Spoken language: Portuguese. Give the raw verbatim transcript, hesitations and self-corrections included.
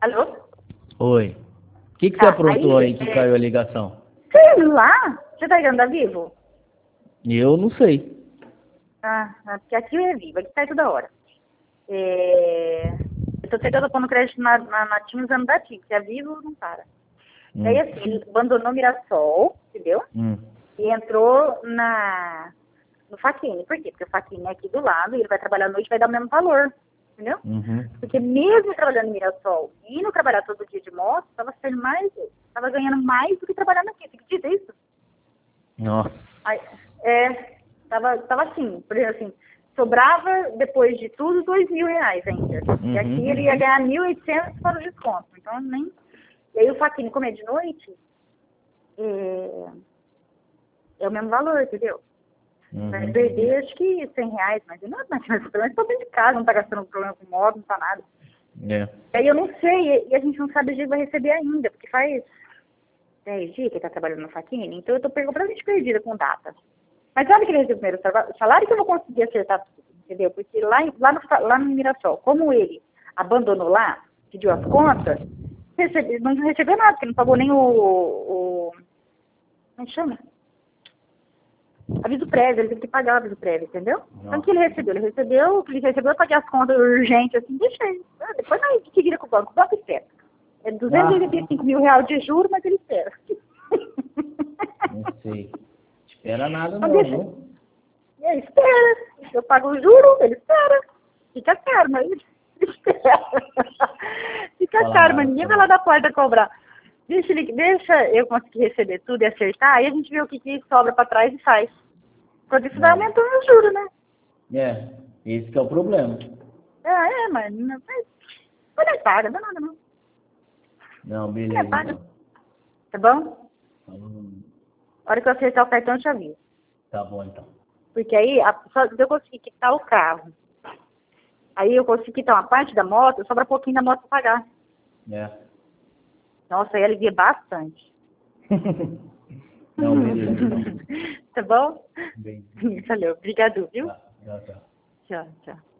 Alô? Oi. O que, que você Tá, aprontou aí, aí que é, caiu a ligação? sei lá, você tá ligando da Vivo? Eu não sei. Ah, ah, porque aqui é Vivo, aqui sai toda hora. É, eu tô tentando pôr no crédito na, na, na TIM usando da TIM, porque a Vivo não para. Daí Hum. assim, ele abandonou Mirassol, entendeu? Hum. E entrou na, no Facchini. Por quê? Porque o Facchini é aqui do lado, e ele vai trabalhar à noite e vai dar o mesmo valor, entendeu? Uhum. Porque mesmo trabalhando em Mirassol e indo trabalhar todo dia de moto, tava saindo mais, tava ganhando mais do que trabalhando aqui. Você acredita isso? Nossa. Aí, é, tava, tava assim, por exemplo, assim, sobrava depois de tudo dois mil reais ainda. E aqui Uhum. ele ia ganhar mil e oitocentos para o desconto. Então nem. E aí o Facchini, como é de noite, é, é o mesmo valor, entendeu? Vai Uhum. perder acho que cem reais, mas não é mais, mas pelo menos tô dentro de casa, não tá gastando problema com moto, não tá nada. É. Aí eu não sei, e a gente não sabe o dia que vai receber ainda, porque faz dez dias que ele tá trabalhando no Facchini, então eu tô completamente perdida com data. Mas sabe que ele recebeu o primeiro salário? O salário que eu vou conseguir acertar tudo, entendeu? Porque lá, em- lá, no, lá no Mirassol, como ele abandonou lá, pediu as contas, recebe, não recebeu nada, porque não pagou nem o, o como é que chama? Aviso prévio, ele teve que pagar o aviso prévio, entendeu? Então o que ele recebeu? Ele recebeu, o que ele recebeu, eu paguei as contas urgentes, assim, deixa aí. Ah, depois nós que vira com o banco, o banco espera. É duzentos e oitenta e cinco mil reais de juros, mas ele espera. Não sei. Espera nada Então não, deixa. viu? E aí, espera. Eu pago o juro, ele espera. Fica caro, mas ele espera. Fica Fala caro, mas nada ninguém pra vai lá você. da porta cobrar. Deixa, ele, deixa eu conseguir receber tudo e acertar, aí a gente vê o que, que sobra pra trás e faz. Quando isso vai Não. aumentando os juros, né? É. Esse que é o problema. Ah, é, mas não, mas mas não é paga, não é nada não. Não, Não é beleza paga. então. Tá bom? Hum, A hora que eu acertar o cartão, eu te aviso. Tá bom então. Porque aí, a, só eu conseguir quitar o carro. Aí eu consigo quitar uma parte da moto, sobra pouquinho da moto pra pagar. É. Nossa, aí alivia bastante. Não, beleza então. Tá bom? Bem. Valeu, obrigado, viu? Tá, tá, tá. Tchau, tchau.